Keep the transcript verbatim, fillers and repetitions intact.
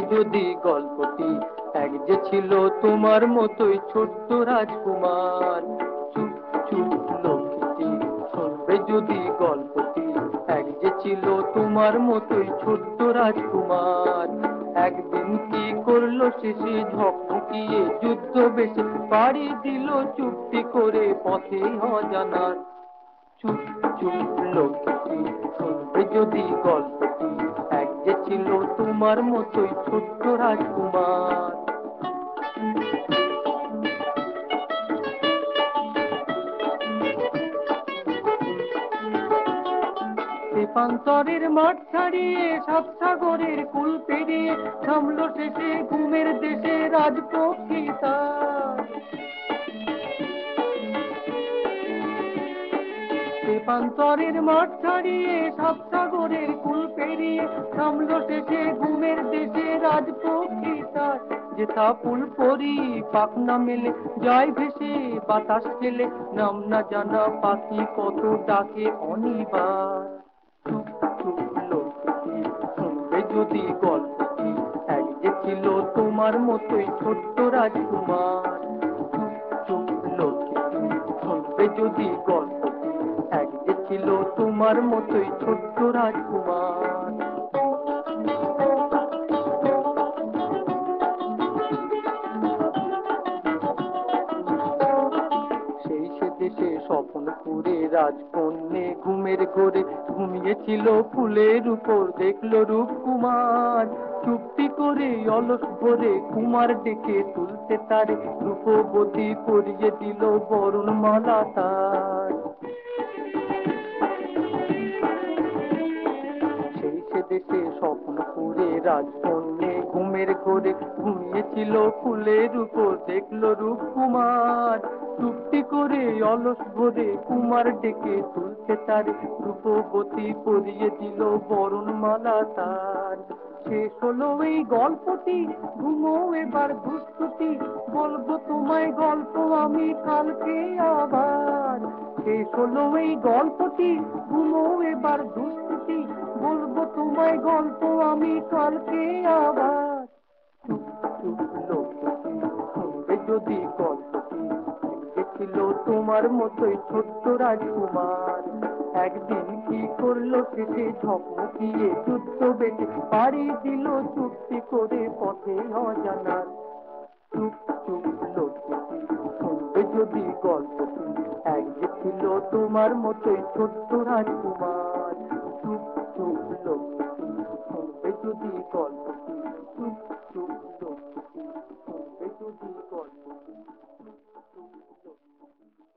যদি গল্পটি এক যে ছিল তোমার মতোই ছোট্ট রাজকুমার। চুপ চুপ লক্ষ্মীটি, শুনবে যদি গল্পটি এক যে ছিল তোমার মতোই ছোট্ট রাজকুমার। একদিন কি করলো শেষে ঝকঝকিয়ে যুদ্ধ বেশে পাড়ি দিল চুপটি করে পথে অজানার। চুপ চুপ লক্ষ্মীটি, শুনবে যদি গল্পটি এক যে ছিল তোমার মতোই ছোট্ট রাজকুমার। তেপান্তরের মাঠ ছাড়িয়ে সাত সাগরের কুল পেরিয়ে থামলো শেষে ঘুমের দেশে রাজপক্ষী তার। তেপান্তরের মাঠ ছাড়িয়ে সাত সাগরের কুল পেরিয়ে থামলো শেষে ঘুমের দেশে রাজপক্ষী তার। যেথা ফুল পরি পাখনা মেলে যায় ভেসে বাতাস ঠেলে, নাম না জানা পাখি কত ডাকে অনিবার। চুপ চুপ লক্ষ্মীটি, শুনবে যদি গল্পটি এক যে ছিল তোমার মতোই ছোট্ট রাজকুমার। চুপ চুপ লক্ষ্মীটি, শুনবে যদি গল্পটি এক যে ছিল তোমার মতোই ছোট্ট রাজকুমার। সেই সে দেশে স্বপনপুরে রাজকন্যে ঘুমের ঘোরে ঘুমিয়েছিল ফুলের উপর, দেখলো রূপকুমার। চুপটি করে অলস ভরে কুমার ডেকে তুলতে তারে রূপবতী পরিয়ে দিল বরণমালা তার। সেই সে দেশে স্বপ্নপুরে রাজকন্যে ঘুমের ঘোরে ঘুমিয়েছিল ফুলের উপর, দেখলো রূপকুমার। চুপটি করে অলস ভরে কুমার ডেকে তুলতে তার রূপবতী পরিয়ে দিল বরণমালা তার। শেষ হলো এই গল্পটি, ঘুমো এবার দুষ্টুটি, বলবো তোমায় গল্প আমি কালকে আবার। শেষ হলো এই গল্পটি, ঘুমো এবার দুষ্টুটি, বলবো তোমায় গল্প আমি কালকে আবার। চুপ চুপ লক্ষ্মীটি, শুনবে যদি গল্পটি ছিল তোমার মতোই ছোট্ট রাজকুমার। একদিন কি করলো শেষে ঝকমকিয়ে যুদ্ধ বেঁধে পাড়ি দিল চুপটি করে পথে অজানার। চুপ চুপ লক্ষ্মীটি, শুনবে যদি গল্পটি এক যে ছিল তোমার মতোই ছোট্ট রাজকুমার। চুপ চুপ লক্ষ্মীটি, শুনবে যদি গল্পটি, চুপ চুপ লক্ষ্মীটি, শুনবে যদি গল্পটি, চুপ চুপ লক্ষ্মীটি।